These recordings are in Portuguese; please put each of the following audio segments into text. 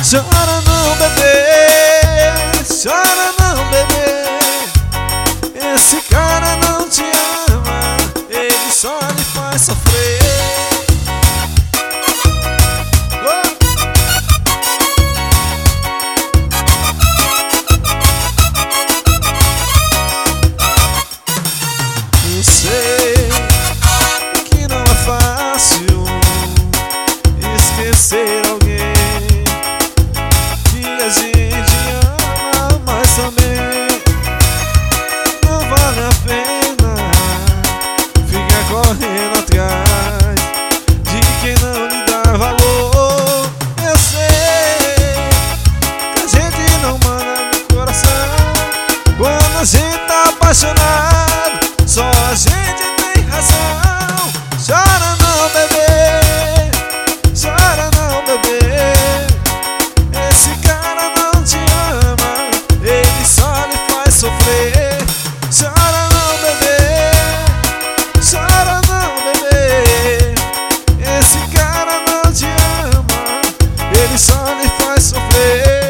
Chora não, bebê, chora não, bebê. Esse cara não te ama, ele só lhe faz sofrer. Eu sei que não é fácil esquecer alguém que a gente ama, mas também não vale a pena ficar correndo atrás de quem não lhe dá valor. Eu sei que a gente não manda no coração quando a gente tá apaixonado, só a gente tem razão. Chora não, bebê, chora não, bebê. Esse cara não te ama, ele só lhe faz sofrer. Chora não, bebê, chora não, bebê. Esse cara não te ama, ele só lhe faz sofrer.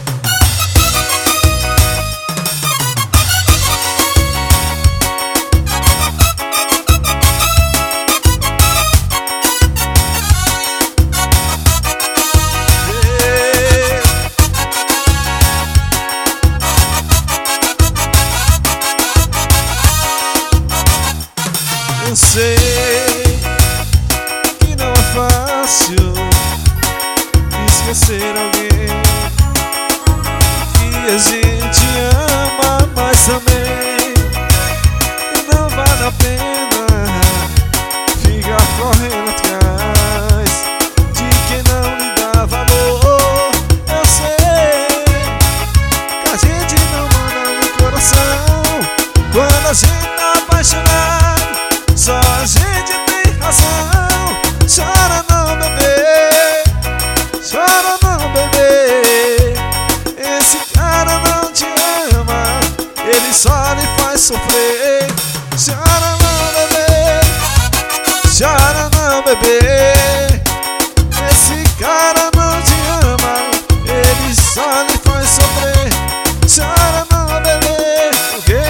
Eu sei que não é fácil esquecer alguém que a gente ama, mas também não vale a pena ficar correndo atrás de quem não lhe dá valor. Eu sei que a gente não manda no coração quando a gente tá apaixonado, só a gente tem razão. Chora não, bebê, chora não, bebê. Esse cara não te ama, ele só lhe faz sofrer. Chora não, bebê, chora não, bebê. Esse cara não te ama, ele só lhe faz sofrer. Chora não, bebê. O quê?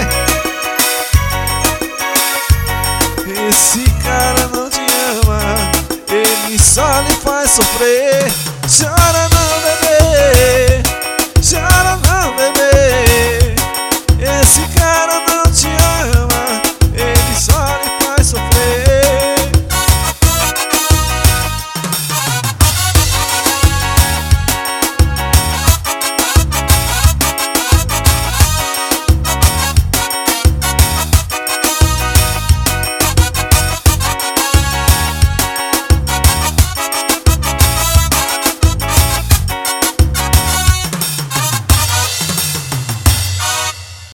Esse cara não te ama, ele só lhe faz sofrer. Chora não.